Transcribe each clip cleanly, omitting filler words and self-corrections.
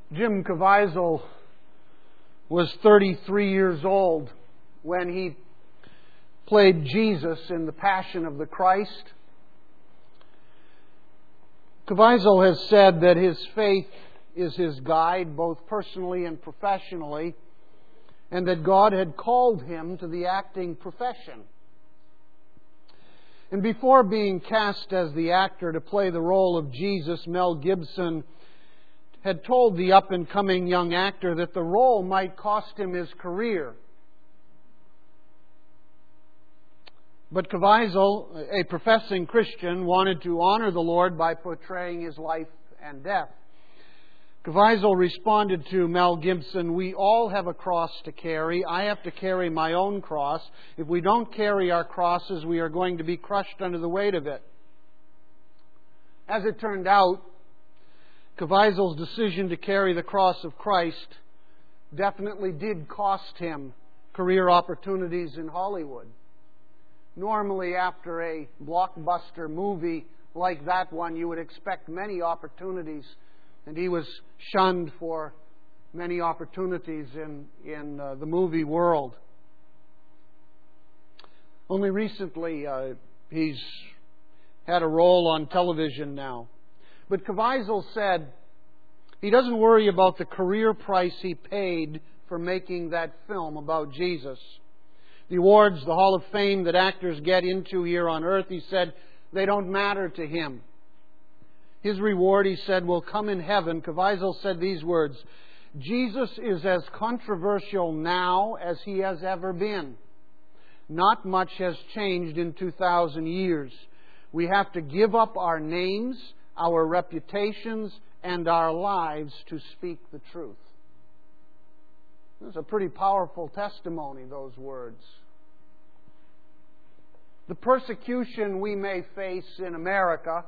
Jim Caviezel was 33 years old when he played Jesus in The Passion of the Christ. Caviezel has said that his faith is his guide, both personally and professionally, and that God had called him to the acting profession. And before being cast as the actor to play the role of Jesus, Mel Gibson had told the up-and-coming young actor that the role might cost him his career. But Caviezel, a professing Christian, wanted to honor the Lord by portraying His life and death. Caviezel responded to Mel Gibson, "We all have a cross to carry. I have to carry my own cross. If we don't carry our crosses, we are going to be crushed under the weight of it." As it turned out, Caviezel's decision to carry the cross of Christ definitely did cost him career opportunities in Hollywood. Normally, after a blockbuster movie like that one, you would expect many opportunities, and he was shunned for many opportunities in the movie world. Only recently, he's had a role on television now. But Caviezel said he doesn't worry about the career price he paid for making that film about Jesus. The awards, the Hall of Fame that actors get into here on earth, he said, they don't matter to him. His reward, he said, will come in heaven. Caviezel said these words, "Jesus is as controversial now as He has ever been. Not much has changed in 2,000 years. We have to give up our names, our reputations, and our lives to speak the truth." This is a pretty powerful testimony, those words. The persecution we may face in America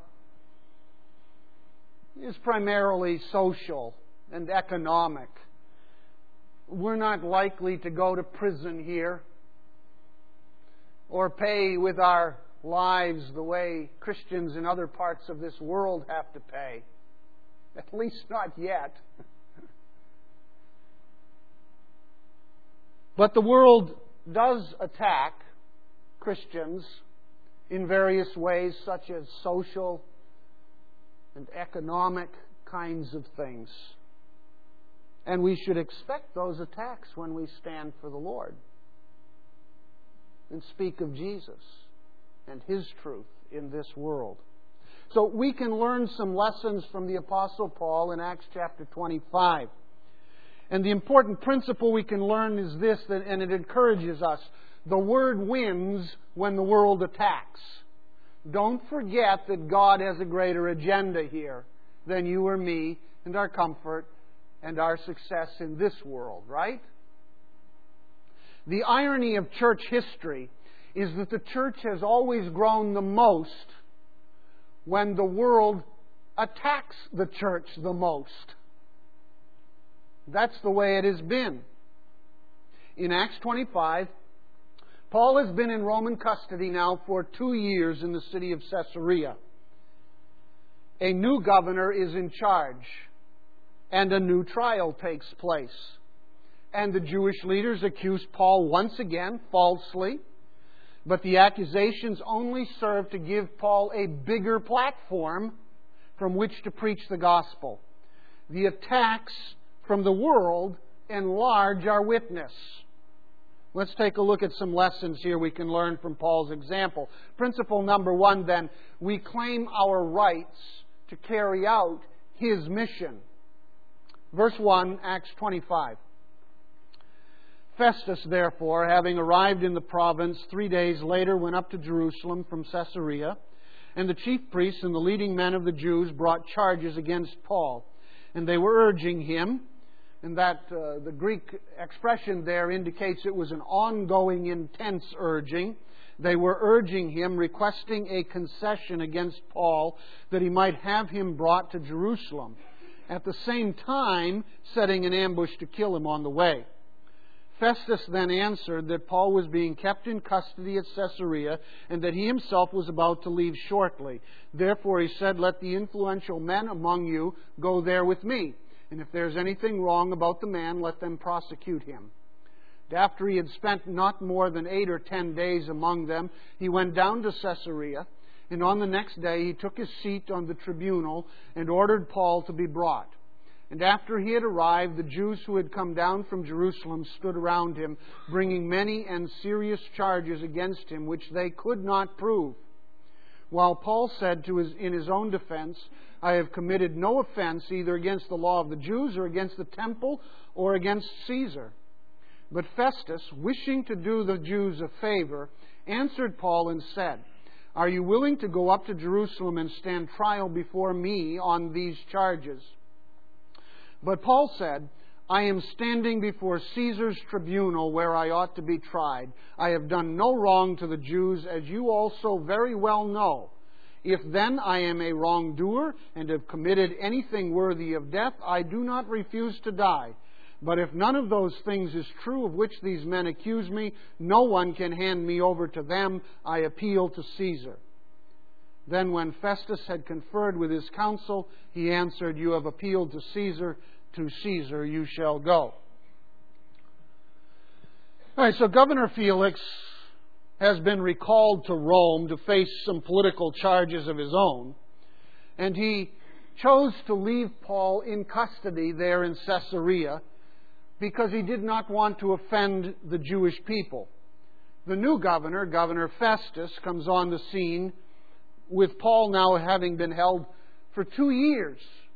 is primarily social and economic. We're not likely to go to prison here or pay with our lives the way Christians in other parts of this world have to pay. At least not yet. But the world does attack Christians in various ways, such as social and economic kinds of things. And we should expect those attacks when we stand for the Lord and speak of Jesus and His truth in this world. So we can learn some lessons from the Apostle Paul in Acts chapter 25. And the important principle we can learn is this, and it encourages us. The Word wins when the world attacks. Don't forget that God has a greater agenda here than you or me and our comfort and our success in this world, right? The irony of church history is that the church has always grown the most when the world attacks the church the most. That's the way it has been. In Acts 25, Paul has been in Roman custody now for 2 years in the city of Caesarea. A new governor is in charge, and a new trial takes place. And the Jewish leaders accuse Paul once again, falsely, but the accusations only serve to give Paul a bigger platform from which to preach the gospel. The attacks from the world enlarge our witness. Let's take a look at some lessons here we can learn from Paul's example. Principle number 1, then, we claim our rights to carry out his mission. Verse 1, Acts 25. Festus, therefore, having arrived in the province 3 days later, went up to Jerusalem from Caesarea, and the chief priests and the leading men of the Jews brought charges against Paul. And they were urging him, and that the Greek expression there indicates it was an ongoing, intense urging. They were urging him, requesting a concession against Paul, that he might have him brought to Jerusalem, at the same time setting an ambush to kill him on the way. Festus then answered that Paul was being kept in custody at Caesarea, and that he himself was about to leave shortly. Therefore he said, "Let the influential men among you go there with me." And if there's anything wrong about the man, let them prosecute him. And after he had spent not more than 8 or 10 days among them, he went down to Caesarea, and on the next day he took his seat on the tribunal and ordered Paul to be brought. And after he had arrived, the Jews who had come down from Jerusalem stood around him, bringing many and serious charges against him, which they could not prove. While Paul said in his own defense, I have committed no offense either against the law of the Jews or against the temple or against Caesar. But Festus, wishing to do the Jews a favor, answered Paul and said, Are you willing to go up to Jerusalem and stand trial before me on these charges? But Paul said, I am standing before Caesar's tribunal where I ought to be tried. I have done no wrong to the Jews, as you also very well know. If then I am a wrongdoer and have committed anything worthy of death, I do not refuse to die. But if none of those things is true of which these men accuse me, no one can hand me over to them. I appeal to Caesar. Then when Festus had conferred with his council, he answered, You have appealed to Caesar you shall go. All right, so Governor Felix has been recalled to Rome to face some political charges of his own, and he chose to leave Paul in custody there in Caesarea because he did not want to offend the Jewish people. The new governor, Governor Festus, comes on the scene with Paul now having been held for 2 years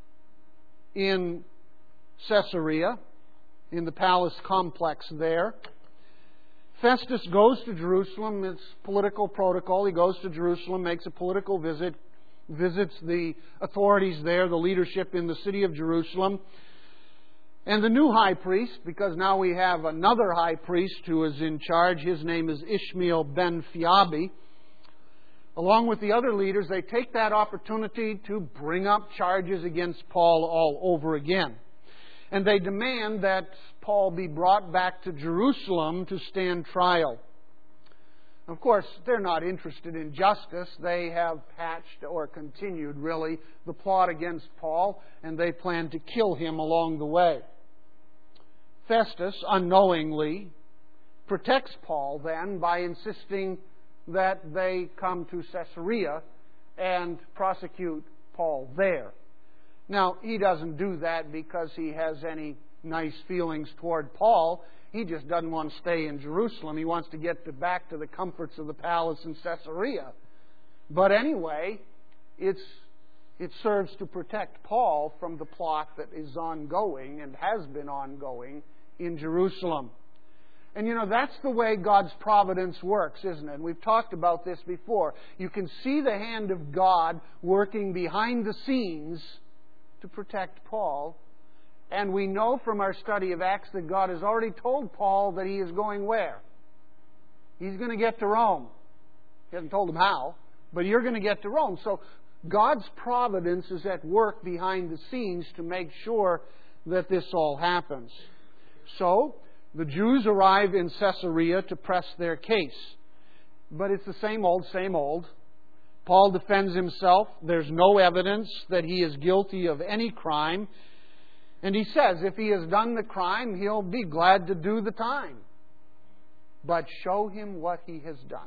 in Caesarea, in the palace complex there. Festus goes to Jerusalem. It's political protocol. He goes to Jerusalem, makes a political visit, visits the authorities there, the leadership in the city of Jerusalem. And the new high priest, because now we have another high priest who is in charge, his name is Ishmael ben Phiabi. Along with the other leaders, they take that opportunity to bring up charges against Paul all over again. And they demand that Paul be brought back to Jerusalem to stand trial. Of course, they're not interested in justice. They have hatched, or continued really, the plot against Paul, and they plan to kill him along the way. Festus, unknowingly, protects Paul then by insisting that they come to Caesarea and prosecute Paul there. Now, he doesn't do that because he has any nice feelings toward Paul. He just doesn't want to stay in Jerusalem. He wants to get back to the comforts of the palace in Caesarea. But anyway, it serves to protect Paul from the plot that is ongoing and has been ongoing in Jerusalem. And you know, that's the way God's providence works, isn't it? And we've talked about this before. You can see the hand of God working behind the scenes to protect Paul. And we know from our study of Acts that God has already told Paul that he is going where? He's going to get to Rome. He hasn't told him how, but you're going to get to Rome. So God's providence is at work behind the scenes to make sure that this all happens. So the Jews arrive in Caesarea to press their case. But it's the same old, same old. Paul defends himself. There's no evidence that he is guilty of any crime. And he says if he has done the crime, he'll be glad to do the time. But show him what he has done.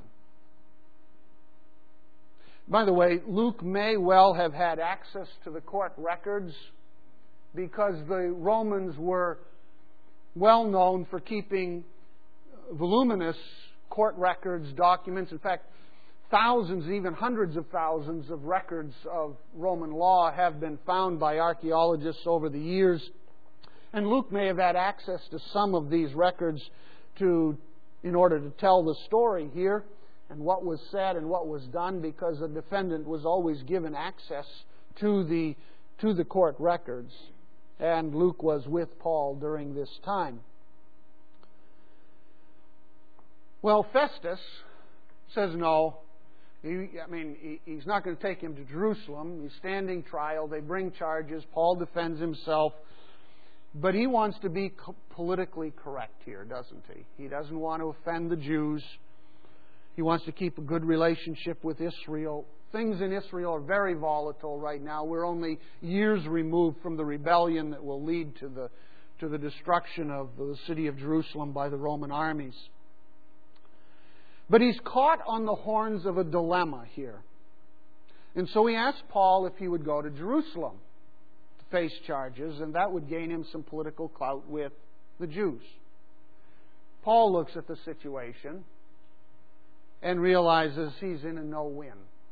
By the way, Luke may well have had access to the court records because the Romans were well known for keeping voluminous court records, documents. In fact, thousands, even hundreds of thousands of records of Roman law have been found by archaeologists over the years. And Luke may have had access to some of these records in order to tell the story here and what was said and what was done, because the defendant was always given access to the court records. And Luke was with Paul during this time. Well, Festus says no. He's not going to take him to Jerusalem. He's standing trial. They bring charges. Paul defends himself. But he wants to be politically correct here, doesn't he? He doesn't want to offend the Jews. He wants to keep a good relationship with Israel. Things in Israel are very volatile right now. We're only years removed from the rebellion that will lead to the destruction of the city of Jerusalem by the Roman armies. But he's caught on the horns of a dilemma here. And so he asked Paul if he would go to Jerusalem to face charges, and that would gain him some political clout with the Jews. Paul looks at the situation and realizes he's in a no-win.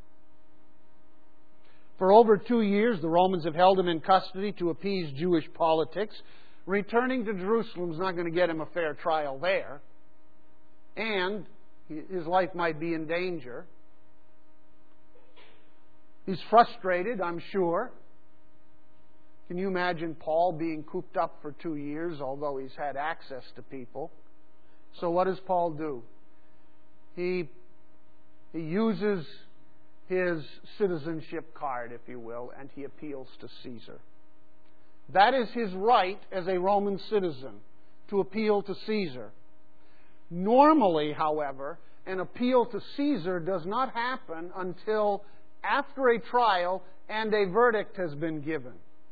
For over 2 years, the Romans have held him in custody to appease Jewish politics. Returning to Jerusalem is not going to get him a fair trial there. And his life might be in danger. He's frustrated, I'm sure. Can you imagine Paul being cooped up for 2 years, although he's had access to people? So what does Paul do? He uses his citizenship card, if you will, and he appeals to Caesar. That is his right as a Roman citizen, to appeal to Caesar. Normally, however, an appeal to Caesar does not happen until after a trial and a verdict has been given.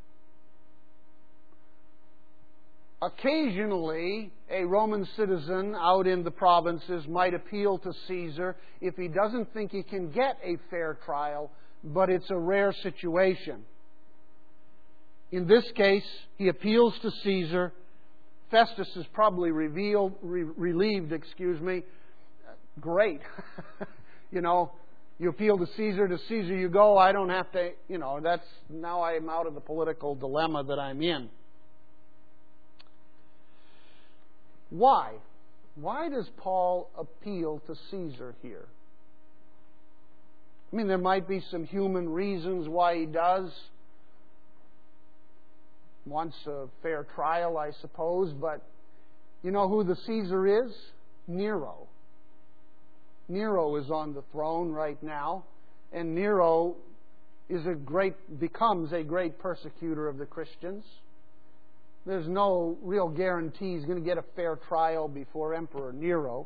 Occasionally, a Roman citizen out in the provinces might appeal to Caesar if he doesn't think he can get a fair trial, but it's a rare situation. In this case, he appeals to Caesar. Festus is probably relieved. Great. You appeal to Caesar you go. I don't have to, now I'm out of the political dilemma that I'm in. Why? Why does Paul appeal to Caesar here? I mean, there might be some human reasons why he does. Wants a fair trial, I suppose, but you know who the Caesar is? Nero. Nero is on the throne right now, and Nero becomes a great persecutor of the Christians. There's no real guarantee he's going to get a fair trial before Emperor Nero.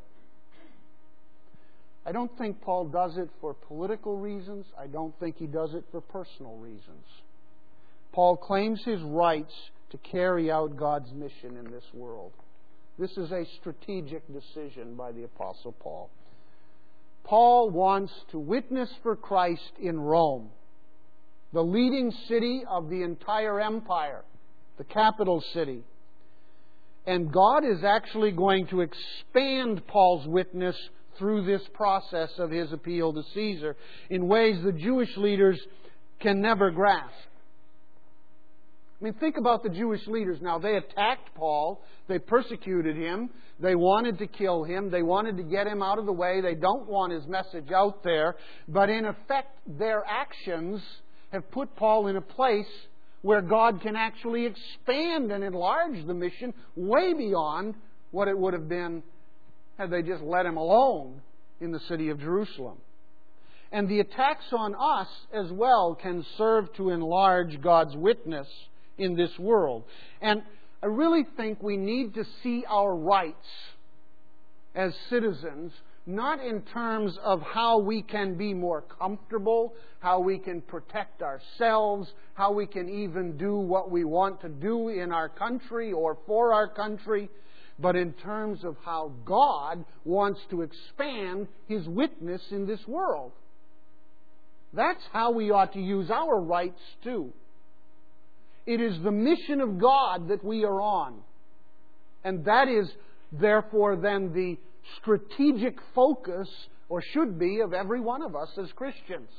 I don't think Paul does it for political reasons. I don't think he does it for personal reasons. Paul claims his rights to carry out God's mission in this world. This is a strategic decision by the Apostle Paul. Paul wants to witness for Christ in Rome, the leading city of the entire empire, the capital city. And God is actually going to expand Paul's witness through this process of his appeal to Caesar in ways the Jewish leaders can never grasp. I mean, think about the Jewish leaders now. They attacked Paul. They persecuted him. They wanted to kill him. They wanted to get him out of the way. They don't want his message out there. But in effect, their actions have put Paul in a place where God can actually expand and enlarge the mission way beyond what it would have been had they just let him alone in the city of Jerusalem. And the attacks on us as well can serve to enlarge God's witness in this world. And I really think we need to see our rights as citizens, not in terms of how we can be more comfortable, how we can protect ourselves, how we can even do what we want to do in our country or for our country, but in terms of how God wants to expand His witness in this world. That's how we ought to use our rights too. It is the mission of God that we are on. And that is, therefore, then the strategic focus, or should be, of every one of us as Christians.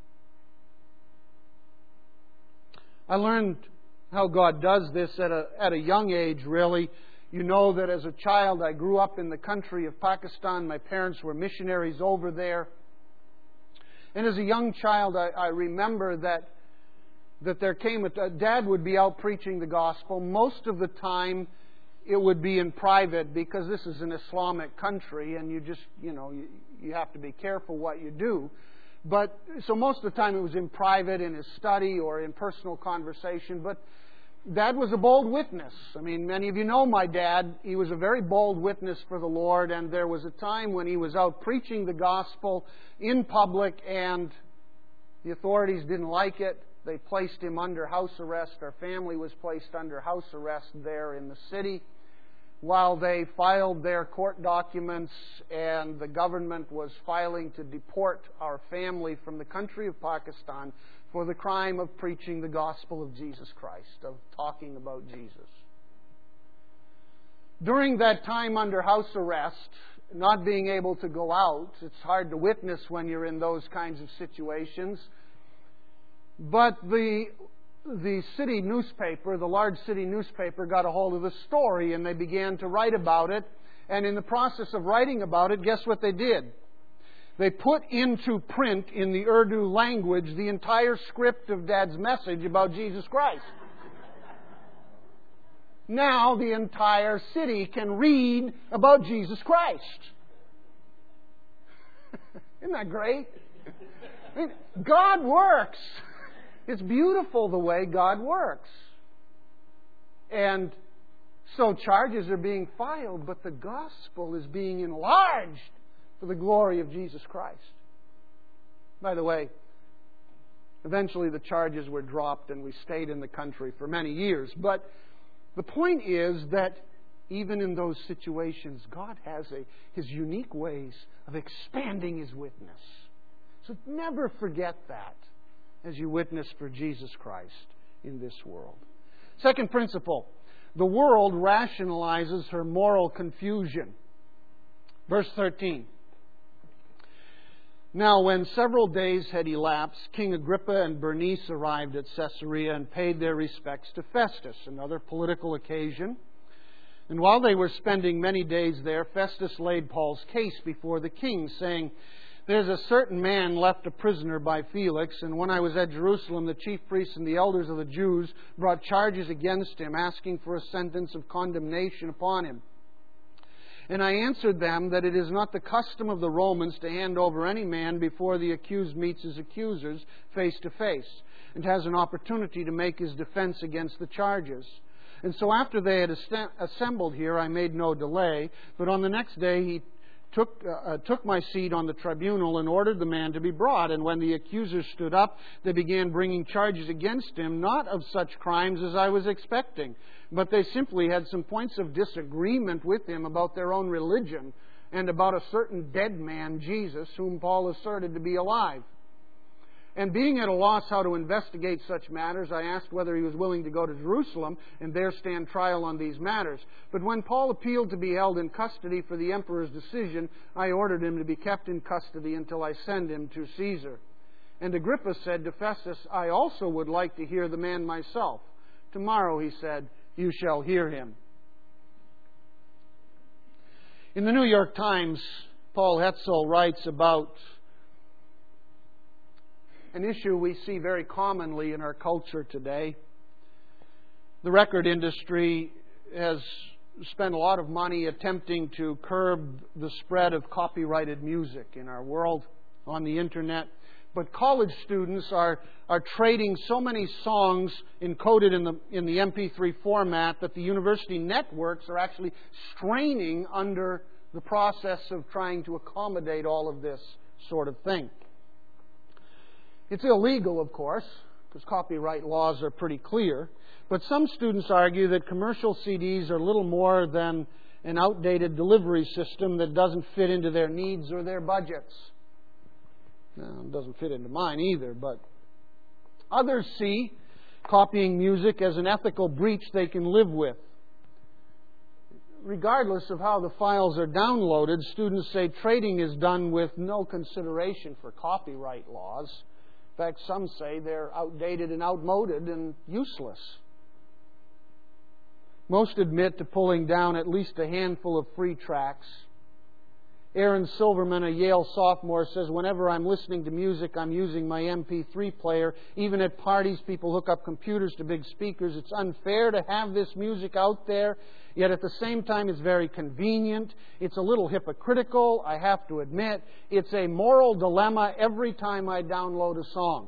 I learned how God does this at a young age, really. You know that as a child I grew up in the country of Pakistan. My parents were missionaries over there. And as a young child, I remember that there came Dad would be out preaching the gospel. Most of the time it would be in private because this is an Islamic country and you have to be careful what you do. But so most of the time it was in private, in his study or in personal conversation. But Dad was a bold witness. I mean, many of you know my dad. He was a very bold witness for the Lord, and there was a time when he was out preaching the gospel in public, and The authorities didn't like it. They placed him under house arrest. Our family was placed under house arrest there in the city while they filed their court documents, and the government was filing to deport our family from the country of Pakistan for the crime of preaching the gospel of Jesus Christ, of talking about Jesus. During that time under house arrest, not being able to go out, it's hard to witness when you're in those kinds of situations, but the city newspaper, the large city newspaper, got a hold of the story and they began to write about it. And in the process of writing about it, guess what they did? They put into print in the Urdu language the entire script of Dad's message about Jesus Christ. Now the entire city can read about Jesus Christ. Isn't that great? I mean, God works. It's beautiful the way God works. And so charges are being filed, but the gospel is being enlarged for the glory of Jesus Christ. By the way, eventually the charges were dropped and we stayed in the country for many years. But the point is that even in those situations, God has His unique ways of expanding His witness. So never forget that as you witness for Jesus Christ in this world. Second principle, the world rationalizes her moral confusion. Verse 13. Now, when several days had elapsed, King Agrippa and Bernice arrived at Caesarea and paid their respects to Festus, another political occasion. And while they were spending many days there, Festus laid Paul's case before the king, saying, "There's a certain man left a prisoner by Felix, and when I was at Jerusalem, the chief priests and the elders of the Jews brought charges against him, asking for a sentence of condemnation upon him. And I answered them that it is not the custom of the Romans to hand over any man before the accused meets his accusers face to face, and has an opportunity to make his defense against the charges. And so after they had assembled here, I made no delay, but on the next day he took my seat on the tribunal and ordered the man to be brought. And when the accusers stood up, they began bringing charges against him, not of such crimes as I was expecting, but they simply had some points of disagreement with him about their own religion and about a certain dead man, Jesus, whom Paul asserted to be alive. And being at a loss how to investigate such matters, I asked whether he was willing to go to Jerusalem and there stand trial on these matters. But when Paul appealed to be held in custody for the emperor's decision, I ordered him to be kept in custody until I send him to Caesar. And Agrippa said to Festus, I also would like to hear the man myself. Tomorrow, he said, you shall hear him." In the New York Times, Paul Hetzel writes about an issue we see very commonly in our culture today. The record industry has spent a lot of money attempting to curb the spread of copyrighted music in our world on the internet. But college students are trading so many songs encoded in the MP3 format that the university networks are actually straining under the process of trying to accommodate all of this sort of thing. It's illegal, of course, because copyright laws are pretty clear. But some students argue that commercial CDs are little more than an outdated delivery system that doesn't fit into their needs or their budgets. Well, it doesn't fit into mine either, but others see copying music as an ethical breach they can live with. Regardless of how the files are downloaded, students say trading is done with no consideration for copyright laws. In fact, some say they're outdated and outmoded and useless. Most admit to pulling down at least a handful of free tracks. Aaron Silverman, a Yale sophomore, says, whenever I'm listening to music, I'm using my MP3 player. Even at parties, people hook up computers to big speakers. It's unfair to have this music out there, yet at the same time it's very convenient. It's a little hypocritical, I have to admit. It's a moral dilemma every time I download a song.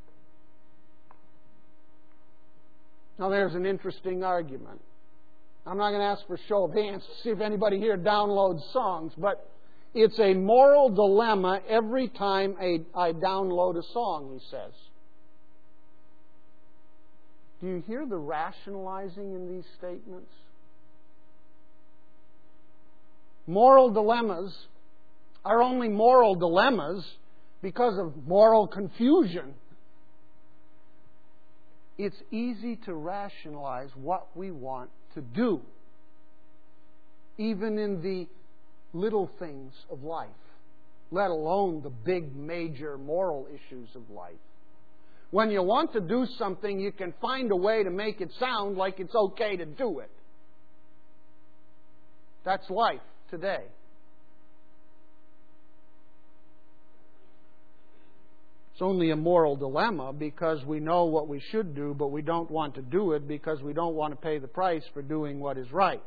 Now there's an interesting argument. I'm not going to ask for show of hands to see if anybody here downloads songs, but It's a moral dilemma every time I download a song, he says. Do you hear the rationalizing in these statements? Moral dilemmas are only moral dilemmas because of moral confusion. It's easy to rationalize what we want to do, even in the little things of life, let alone the big, major moral issues of life. When you want to do something, you can find a way to make it sound like it's okay to do it. That's life today. It's only a moral dilemma because we know what we should do, but we don't want to do it because we don't want to pay the price for doing what is right.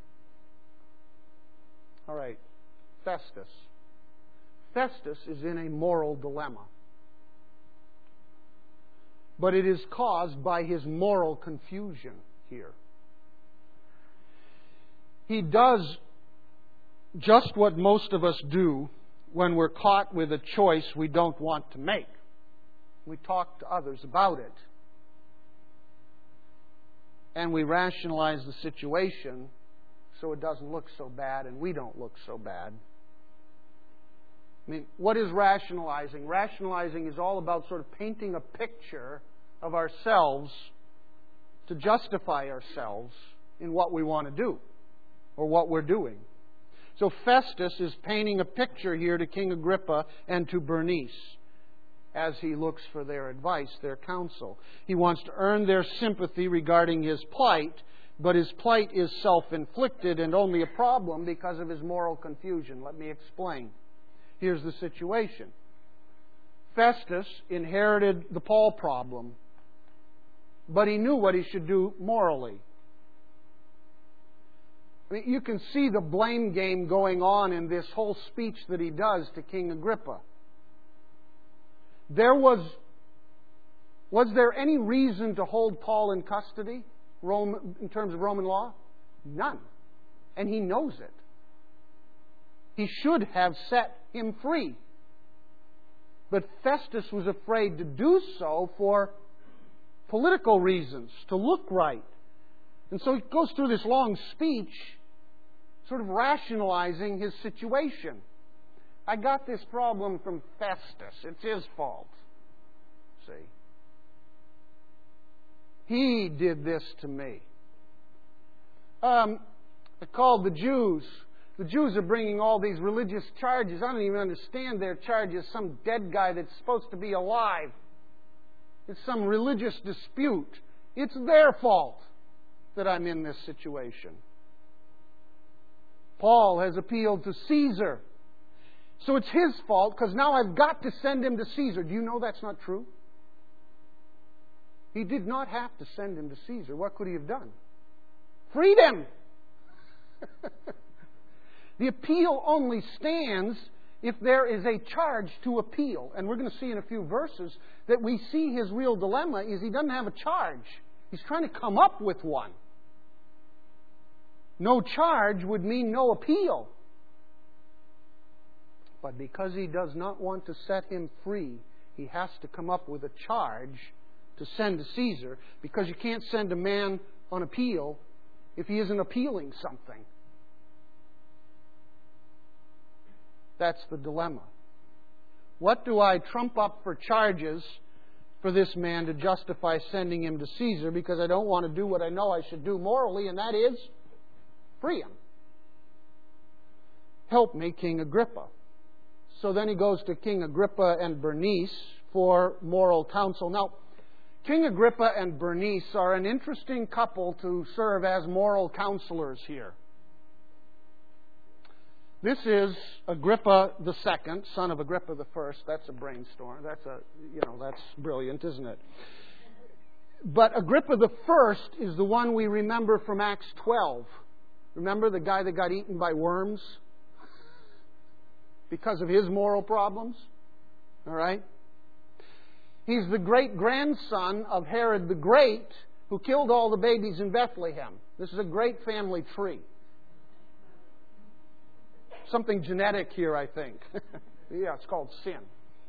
All right, Festus. Festus is in a moral dilemma. But it is caused by his moral confusion here. He does just what most of us do when we're caught with a choice we don't want to make. We talk to others about it. And we rationalize the situation so it doesn't look so bad and we don't look so bad. I mean, what is rationalizing? Rationalizing is all about sort of painting a picture of ourselves to justify ourselves in what we want to do or what we're doing. So Festus is painting a picture here to King Agrippa and to Bernice as he looks for their advice, their counsel. He wants to earn their sympathy regarding his plight, but his plight is self-inflicted and only a problem because of his moral confusion. Let me explain. Here's the situation. Festus inherited the Paul problem, but he knew what he should do morally. I mean, you can see the blame game going on in this whole speech that he does to King Agrippa. Was there any reason to hold Paul in custody in terms of Roman law? None. And he knows it. He should have set him free. But Festus was afraid to do so for political reasons, to look right. And so he goes through this long speech, sort of rationalizing his situation. I got this problem from Festus. It's his fault. See? He did this to me. I called the Jews. The Jews are bringing all these religious charges. I don't even understand their charges. Some dead guy that's supposed to be alive. It's some religious dispute. It's their fault that I'm in this situation. Paul has appealed to Caesar. So it's his fault because now I've got to send him to Caesar. Do you know that's not true? He did not have to send him to Caesar. What could he have done? Freed him! The appeal only stands if there is a charge to appeal. And we're going to see in a few verses that we see his real dilemma is he doesn't have a charge. He's trying to come up with one. No charge would mean no appeal. But because he does not want to set him free, he has to come up with a charge to send to Caesar, because you can't send a man on appeal if he isn't appealing something. That's the dilemma. What do I trump up for charges for this man to justify sending him to Caesar because I don't want to do what I know I should do morally, and that is free him. Help me, King Agrippa. So then he goes to King Agrippa and Bernice for moral counsel. Now, King Agrippa and Bernice are an interesting couple to serve as moral counselors here. This is Agrippa II, son of Agrippa I. That's a brainstorm. That's brilliant, isn't it? But Agrippa I is the one we remember from Acts 12. Remember the guy that got eaten by worms because of his moral problems? All right? He's the great-grandson of Herod the Great, who killed all the babies in Bethlehem. This is a great family tree. something genetic here, I think. Yeah, it's called sin.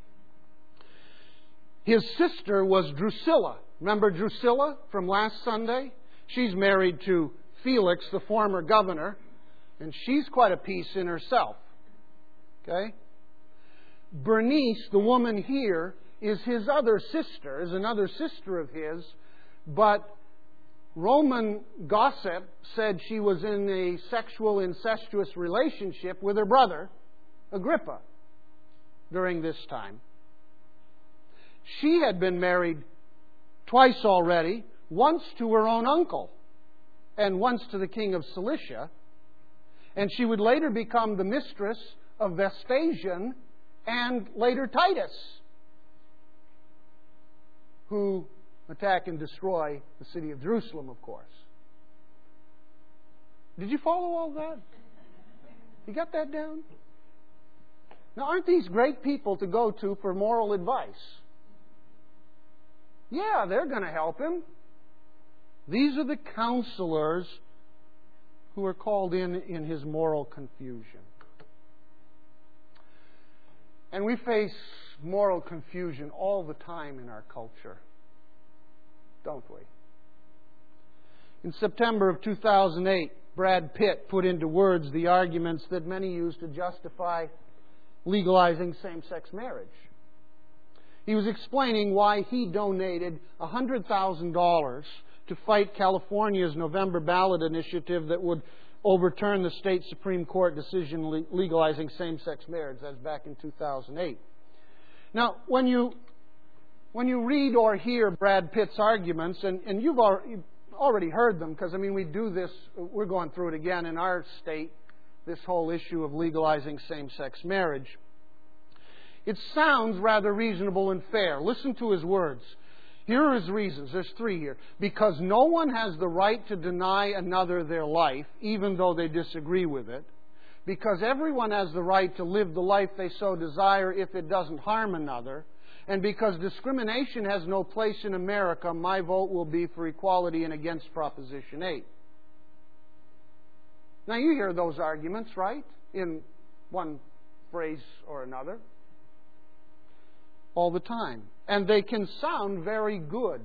His sister was Drusilla. Remember Drusilla from last Sunday? She's married to Felix, the former governor, and she's quite a piece in herself. Okay? Bernice, the woman here, is his other sister, is another sister of his, but Roman gossip said she was in a sexual incestuous relationship with her brother, Agrippa, during this time. She had been married twice already, once to her own uncle and once to the king of Cilicia, and she would later become the mistress of Vespasian and later Titus, who attack and destroy the city of Jerusalem, of course. Did you follow all that? You got that down? Now, aren't these great people to go to for moral advice? Yeah, they're going to help him. These are the counselors who are called in his moral confusion. And we face moral confusion all the time in our culture, don't we? In September of 2008, Brad Pitt put into words the arguments that many use to justify legalizing same-sex marriage. He was explaining why he donated $100,000 to fight California's November ballot initiative that would overturn the state Supreme Court decision legalizing same-sex marriage. That's back in 2008. Now, when you read or hear Brad Pitt's arguments, and you've already heard them, because, we do this, we're going through it again in our state, this whole issue of legalizing same-sex marriage. It sounds rather reasonable and fair. Listen to his words. Here are his reasons. There's 3 here. Because no one has the right to deny another their life, even though they disagree with it. Because everyone has the right to live the life they so desire if it doesn't harm another. And because discrimination has no place in America, my vote will be for equality and against Proposition 8. Now you hear those arguments, right? In one phrase or another. All the time. And they can sound very good.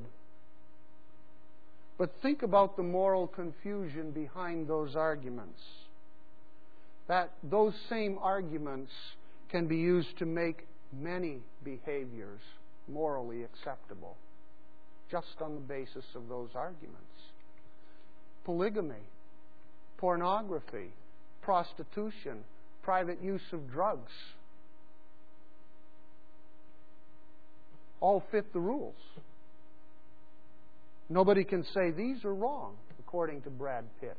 But think about the moral confusion behind those arguments. That those same arguments can be used to make many behaviors morally acceptable, just on the basis of those arguments. Polygamy, pornography, prostitution, private use of drugs, all fit the rules. Nobody can say these are wrong, according to Brad Pitt.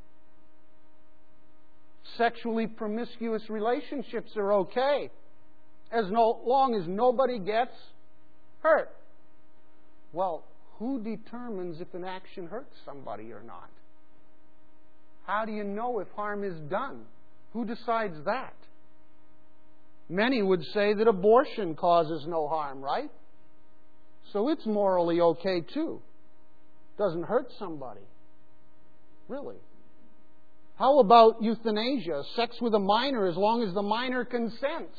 Sexually promiscuous relationships are okay, as long as nobody gets hurt. Well, who determines if an action hurts somebody or not? How do you know if harm is done? Who decides that? Many would say that abortion causes no harm, right? So it's morally okay too. Doesn't hurt somebody. Really. How about euthanasia? Sex with a minor as long as the minor consents.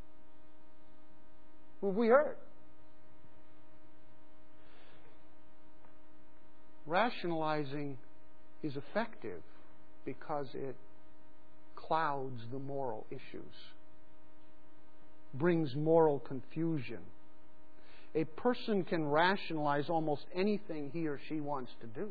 Who have we heard? Rationalizing is effective because it clouds the moral issues, brings moral confusion. A person can rationalize almost anything he or she wants to do.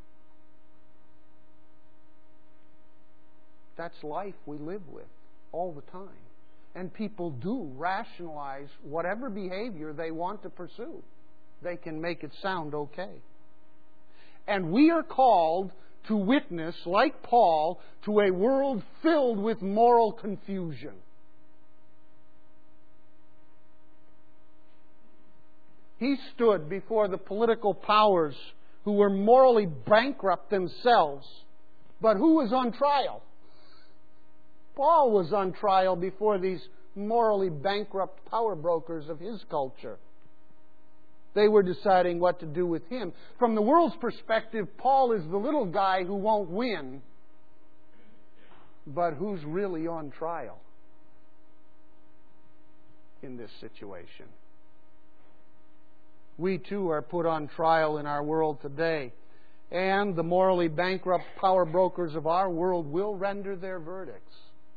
That's life we live with all the time. And people do rationalize whatever behavior they want to pursue. They can make it sound okay. And we are called to witness, like Paul, to a world filled with moral confusion. He stood before the political powers who were morally bankrupt themselves. But who was on trial? Paul was on trial before these morally bankrupt power brokers of his culture. They were deciding what to do with him. From the world's perspective, Paul is the little guy who won't win. But who's really on trial in this situation? We too are put on trial in our world today. And the morally bankrupt power brokers of our world will render their verdicts.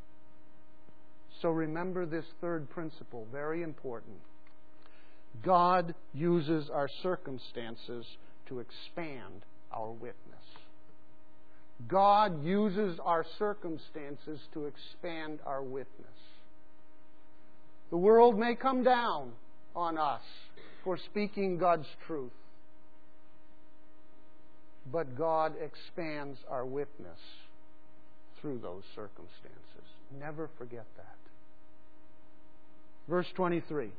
So remember this third principle, very important. God uses our circumstances to expand our witness. God uses our circumstances to expand our witness. The world may come down on us for speaking God's truth, but God expands our witness through those circumstances. Never forget that. Verse 23.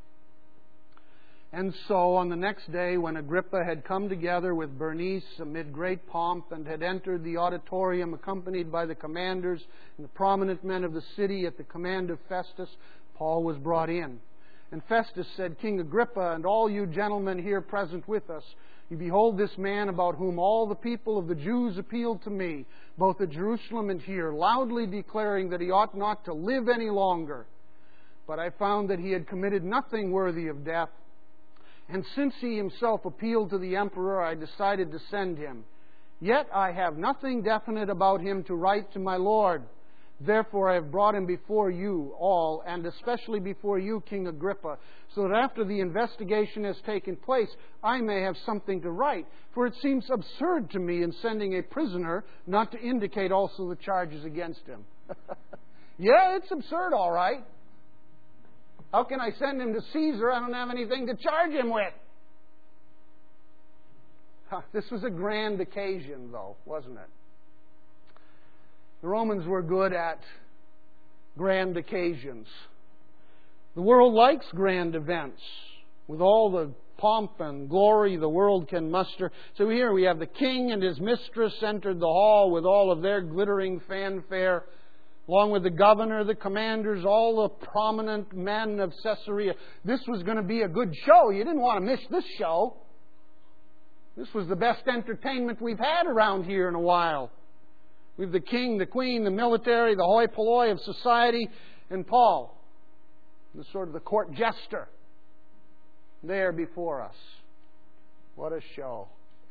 And so on the next day, when Agrippa had come together with Bernice amid great pomp and had entered the auditorium accompanied by the commanders and the prominent men of the city at the command of Festus, Paul was brought in. And Festus said, King Agrippa, and all you gentlemen here present with us, you behold this man about whom all the people of the Jews appealed to me, both at Jerusalem and here, loudly declaring that he ought not to live any longer. But I found that he had committed nothing worthy of death. And since he himself appealed to the emperor, I decided to send him. Yet I have nothing definite about him to write to my Lord. Therefore I have brought him before you all, and especially before you, King Agrippa, so that after the investigation has taken place, I may have something to write. For it seems absurd to me in sending a prisoner not to indicate also the charges against him. Yeah, it's absurd, all right. How can I send him to Caesar? I don't have anything to charge him with. This was a grand occasion, though, wasn't it? The Romans were good at grand occasions. The world likes grand events with all the pomp and glory the world can muster. So here we have the king and his mistress entered the hall with all of their glittering fanfare, along with the governor, the commanders, all the prominent men of Caesarea. This was going to be a good show. You didn't want to miss this show. This was the best entertainment we've had around here in a while. We've the king, the queen, the military, the hoi polloi of society, and Paul, the sort of the court jester, there before us. What a show.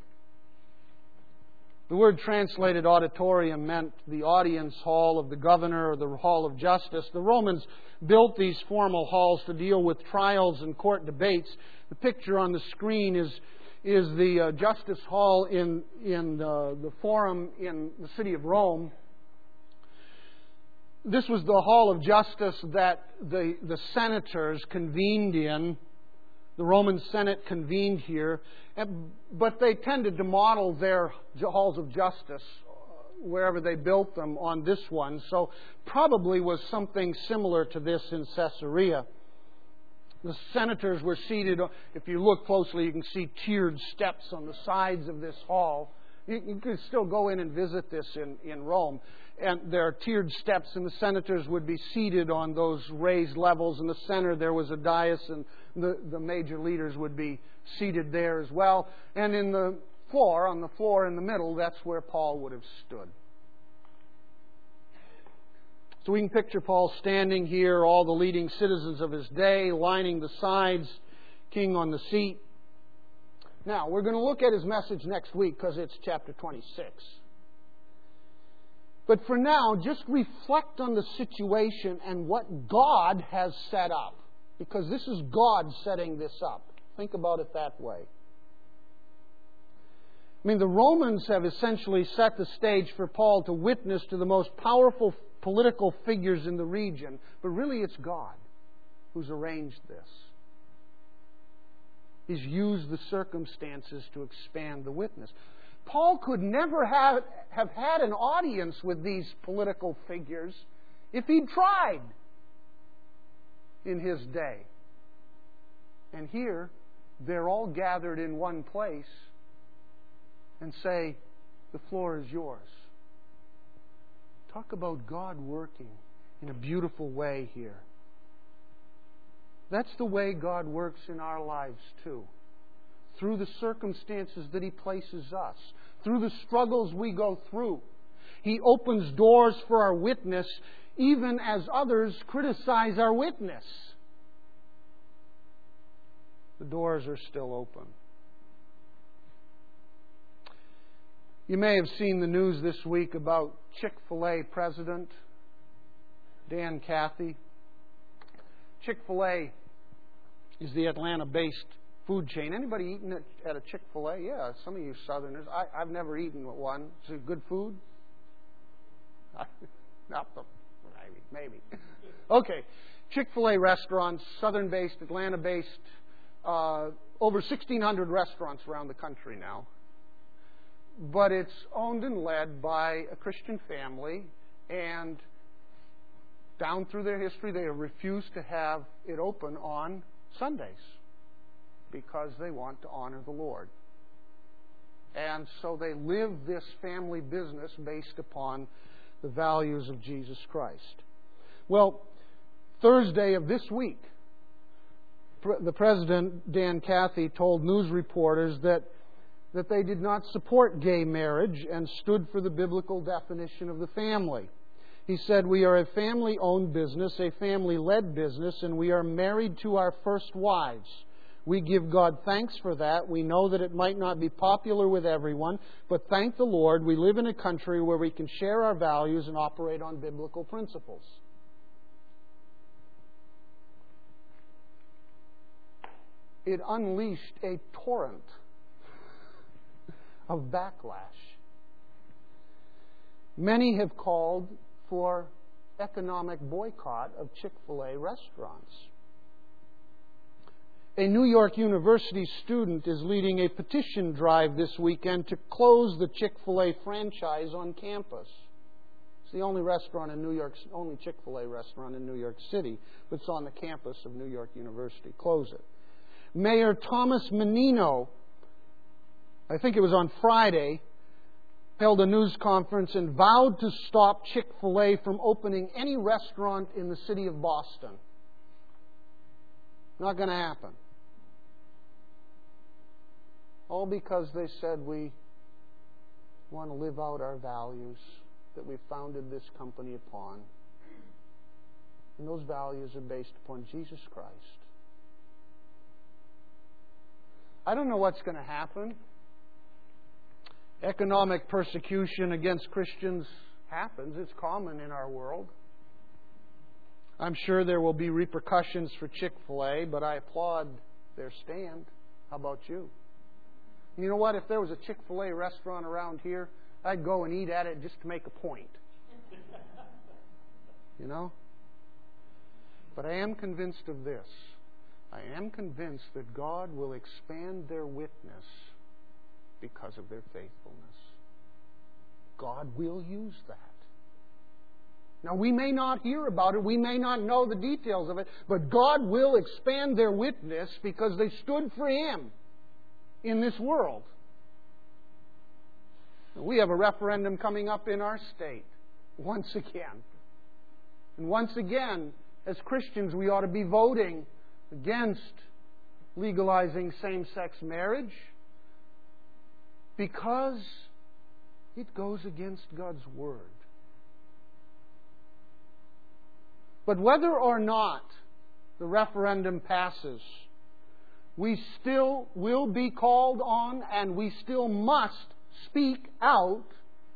The word translated auditorium meant the audience hall of the governor or the hall of justice. The Romans built these formal halls to deal with trials and court debates. The picture on the screen is the Justice Hall in the Forum in the city of Rome. This was the Hall of Justice that the senators convened in. The Roman Senate convened here. But they tended to model their halls of justice wherever they built them on this one. So probably was something similar to this in Caesarea. The senators were seated, if you look closely, you can see tiered steps on the sides of this hall. You could still go in and visit this in Rome. And there are tiered steps, and the senators would be seated on those raised levels. In the center, there was a dais, and the major leaders would be seated there as well. And on the floor in the middle, that's where Paul would have stood. So we can picture Paul standing here, all the leading citizens of his day, lining the sides, king on the seat. Now, we're going to look at his message next week because it's chapter 26. But for now, just reflect on the situation and what God has set up. Because this is God setting this up. Think about it that way. I mean, the Romans have essentially set the stage for Paul to witness to the most powerful political figures in the region. But really it's God who's arranged this. He's used the circumstances to expand the witness. Paul could never have had an audience with these political figures if he'd tried in his day. And here, they're all gathered in one place and say, the floor is yours. Talk about God working in a beautiful way here. That's the way God works in our lives too. Through the circumstances that He places us. Through the struggles we go through. He opens doors for our witness even as others criticize our witness. The doors are still open. You may have seen the news this week about Chick-fil-A president Dan Cathy. Chick-fil-A is the Atlanta-based food chain. Anybody eaten at a Chick-fil-A? Yeah, some of you Southerners. I've never eaten at one. Is it good food? Maybe. Okay. Chick-fil-A restaurants, Southern-based, Atlanta-based, over 1,600 restaurants around the country now. But it's owned and led by a Christian family, and down through their history, they have refused to have it open on Sundays because they want to honor the Lord. And so they live this family business based upon the values of Jesus Christ. Well, Thursday of this week, the president, Dan Cathy, told news reporters that they did not support gay marriage and stood for the biblical definition of the family. He said, "We are a family-owned business, a family-led business, and we are married to our first wives. We give God thanks for that. We know that it might not be popular with everyone, but thank the Lord, we live in a country where we can share our values and operate on biblical principles." It unleashed a torrent of backlash. Many have called for economic boycott of Chick-fil-A restaurants. A New York University student is leading a petition drive this weekend to close the Chick-fil-A franchise on campus. It's the only restaurant in New York, only Chick-fil-A restaurant in New York City, but it's on the campus of New York University. Close it. Mayor Thomas Menino, I think it was on Friday, held a news conference and vowed to stop Chick-fil-A from opening any restaurant in the city of Boston. Not going to happen. All because they said we want to live out our values that we founded this company upon. And those values are based upon Jesus Christ. I don't know what's going to happen. Economic persecution against Christians happens. It's common in our world. I'm sure there will be repercussions for Chick-fil-A, but I applaud their stand. How about you? You know what? If there was a Chick-fil-A restaurant around here, I'd go and eat at it just to make a point. You know? But I am convinced of this. I am convinced that God will expand their witness because of their faithfulness. God will use that. Now, we may not hear about it, we may not know the details of it, but God will expand their witness because they stood for Him in this world. We have a referendum coming up in our state, once again. And once again, as Christians, we ought to be voting against legalizing same-sex marriage because it goes against God's Word. But whether or not the referendum passes, we still will be called on and we still must speak out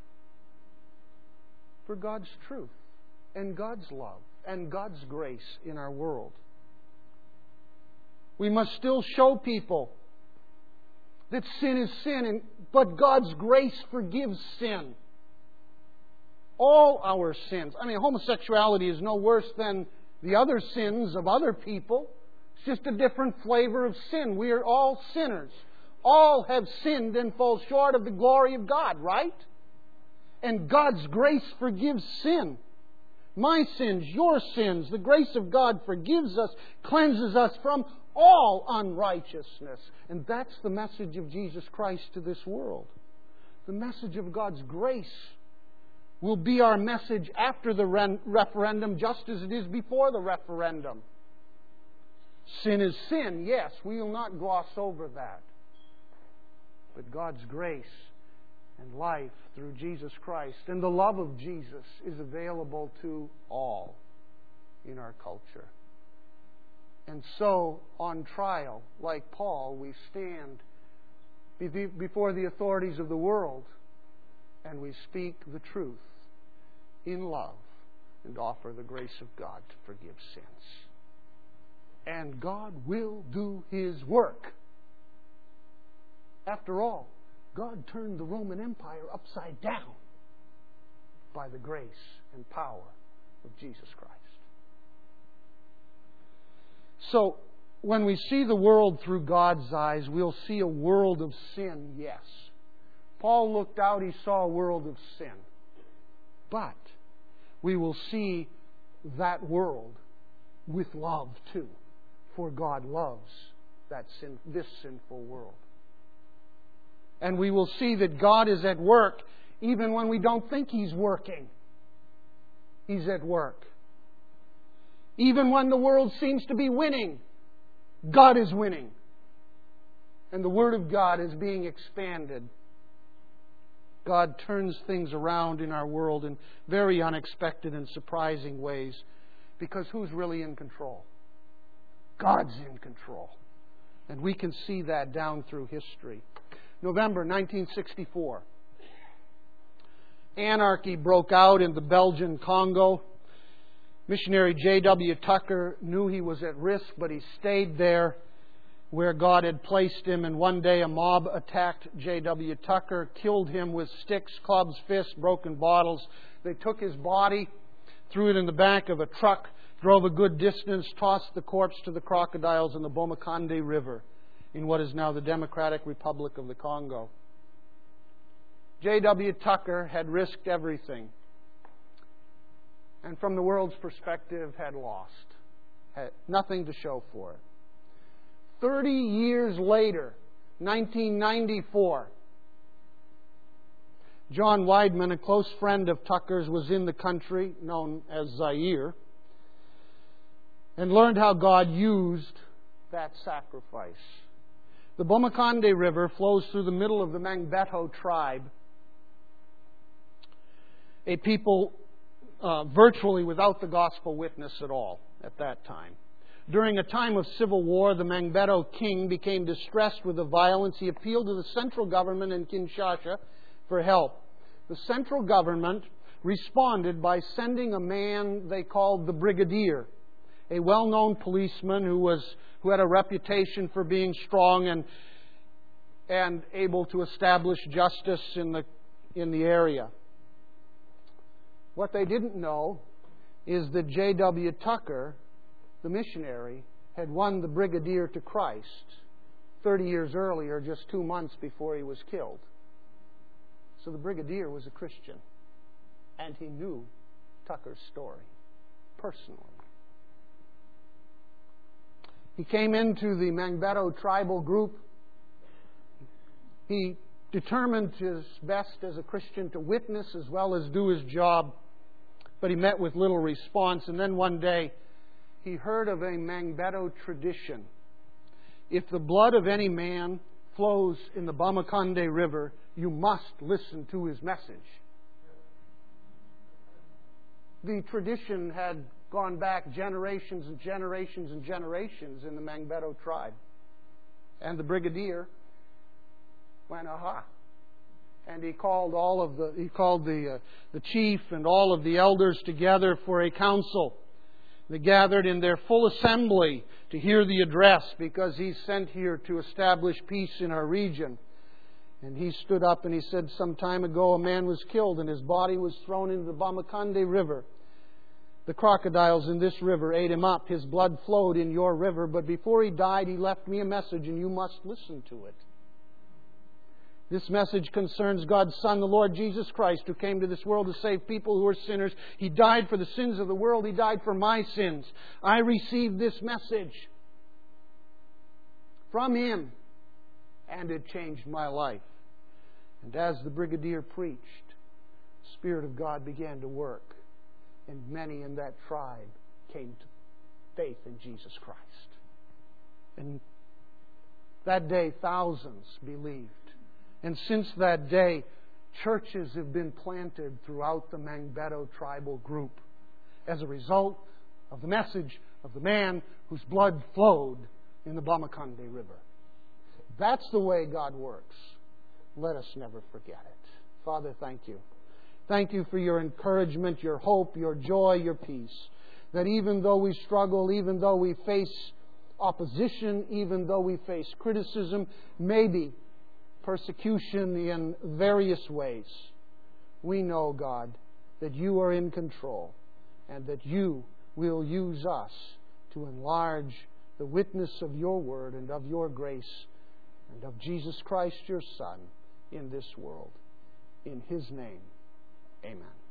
for God's truth and God's love and God's grace in our world. We must still show people that sin is sin, but God's grace forgives sin. All our sins. I mean, homosexuality is no worse than the other sins of other people. It's just a different flavor of sin. We are all sinners. All have sinned and fall short of the glory of God, right? And God's grace forgives sin. My sins, your sins, the grace of God forgives us, cleanses us from all unrighteousness. And that's the message of Jesus Christ to this world. The message of God's grace will be our message after the referendum, just as it is before the referendum. Sin is sin, yes, we will not gloss over that. But God's grace and life through Jesus Christ. And the love of Jesus is available to all in our culture. And so, on trial, like Paul, we stand before the authorities of the world and we speak the truth in love and offer the grace of God to forgive sins. And God will do His work. After all, God turned the Roman Empire upside down by the grace and power of Jesus Christ. So, when we see the world through God's eyes, we'll see a world of sin, yes. Paul looked out, he saw a world of sin. But we will see that world with love too. For God loves this sinful world. And we will see that God is at work even when we don't think He's working. He's at work. Even when the world seems to be winning, God is winning. And the Word of God is being expanded. God turns things around in our world in very unexpected and surprising ways. Because who's really in control? God's in control. And we can see that down through history. November 1964. Anarchy broke out in the Belgian Congo. Missionary J.W. Tucker knew he was at risk, but he stayed there where God had placed him. And one day a mob attacked J.W. Tucker, killed him with sticks, clubs, fists, broken bottles. They took his body, threw it in the back of a truck, drove a good distance, tossed the corpse to the crocodiles in the Bomokande River in what is now the Democratic Republic of the Congo. J.W. Tucker had risked everything. And from the world's perspective, had lost. Had nothing to show for it. 30 years later, 1994, John Weidman, a close friend of Tucker's, was in the country known as Zaire and learned how God used that sacrifice. The Bomokande River flows through the middle of the Mangbetu tribe, a people virtually without the gospel witness at all at that time. During a time of civil war, the Mangbetu king became distressed with the violence. He appealed to the central government in Kinshasa for help. The central government responded by sending a man they called the Brigadier, a well-known policeman who had a reputation for being strong and able to establish justice in the area. What they didn't know is that J.W. Tucker, the missionary, had won the Brigadier to Christ 30 years earlier, just 2 months before he was killed. So the Brigadier was a Christian, and he knew Tucker's story personally. He came into the Mangbetu tribal group. He determined his best as a Christian to witness as well as do his job, but he met with little response. And then one day, he heard of a Mangbetu tradition. If the blood of any man flows in the Bomokande River, you must listen to his message. The tradition had gone back generations and generations and generations in the Mangbetu tribe. And the Brigadier went, aha. And he called the chief and all of the elders together for a council. They gathered in their full assembly to hear the address because he's sent here to establish peace in our region. And he stood up and he said, some time ago a man was killed and his body was thrown into the Bomokande River. The crocodiles in this river ate him up. His blood flowed in your river. But before he died, he left me a message and you must listen to it. This message concerns God's Son, the Lord Jesus Christ, who came to this world to save people who are sinners. He died for the sins of the world. He died for my sins. I received this message from Him, and it changed my life. And as the Brigadier preached, the Spirit of God began to work, and many in that tribe came to faith in Jesus Christ. And that day, thousands believed. And since that day, churches have been planted throughout the Mangbetu tribal group as a result of the message of the man whose blood flowed in the Bamakonde River. That's the way God works. Let us never forget it. Father, thank you. Thank you for your encouragement, your hope, your joy, your peace. That even though we struggle, even though we face opposition, even though we face criticism, maybe persecution in various ways, we know, God, that you are in control and that you will use us to enlarge the witness of your word and of your grace and of Jesus Christ, your Son, in this world. In His name, amen.